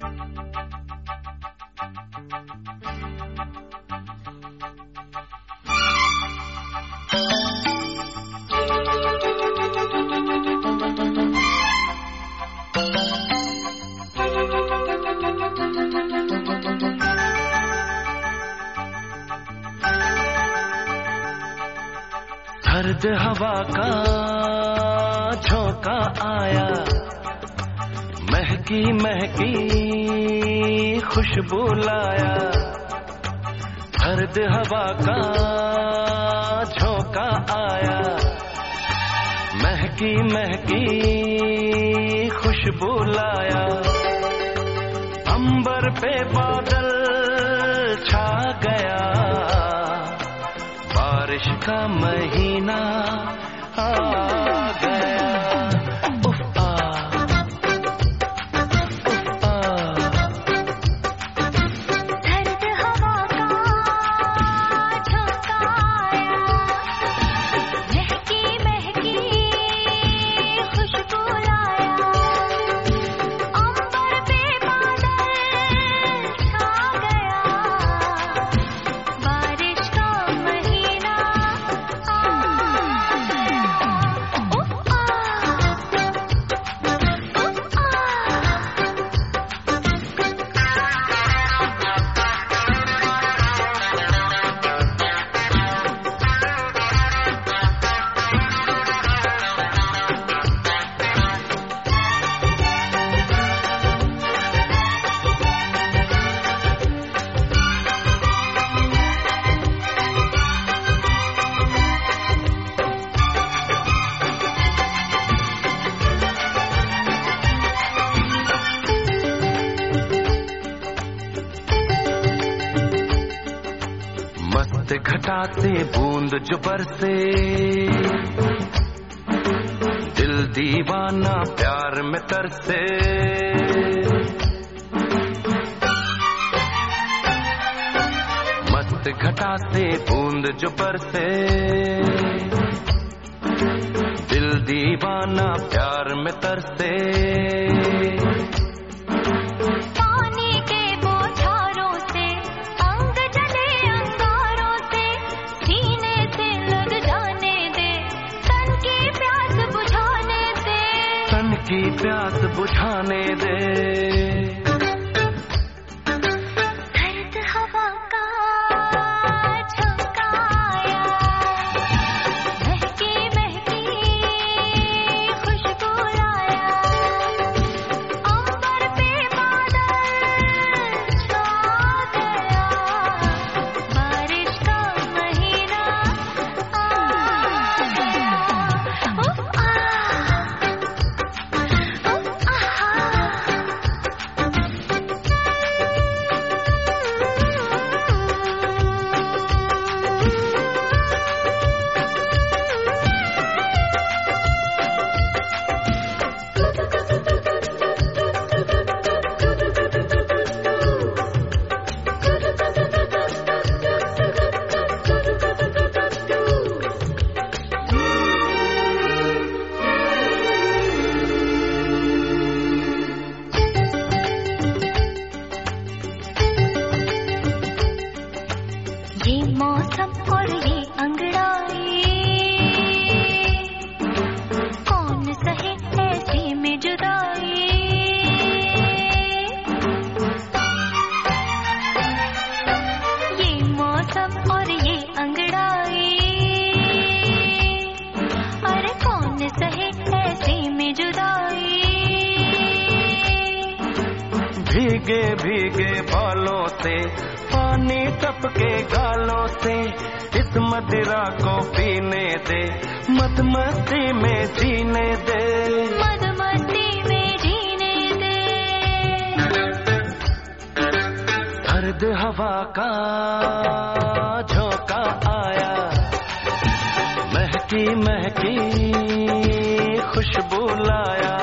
सर्द हवा का झोंका आया, महकी महकी खुशबू लाया। सर्द हवा का झोंका आया, महकी महकी खुशबू लाया। अंबर पे बादल छा गया, बारिश का महीना आ गया। उफ आ, उफ आ। सर्द हवा का झोंका आया, महकी महकी खुशबू लाया। अंबर पे बादल छा गया, बारिश का महीना आ गया। उफ आ, उफ आ। मस्त घटा से बूंद जो बरसे, दिल दीवाना प्यार में तरसे। मस्त घटा से बूंद जो बरसे, दिल दीवाना प्यार में तरसे। पानी के बौछारों से अंग जले अंगारों से, सीने से लग जाने दे, तन की प्यास बुझाने दे। तन की प्यास बुझाने दे। सर्द हवा का झोंका आया, महकी महकी खुशबू लाया। अंबर पे बादल छा गया, बारिश का महीना आ गया। उफ आ, उफ आ। ये मौसम और ये अंगड़ाई, कौन सहे ऐसे में जुदाई। ये मौसम और ये अंगड़ाई, अरे कौन सहे ऐसे में जुदाई। भीगे भीगे बालों से पानी टपके गालों से, इस मदिरा को पीने दे, मदमस्ती में जीने दे। मदमस्ती में जीने दे। सर्द हवा का झोंका आया, महकी महकी खुशबू लाया।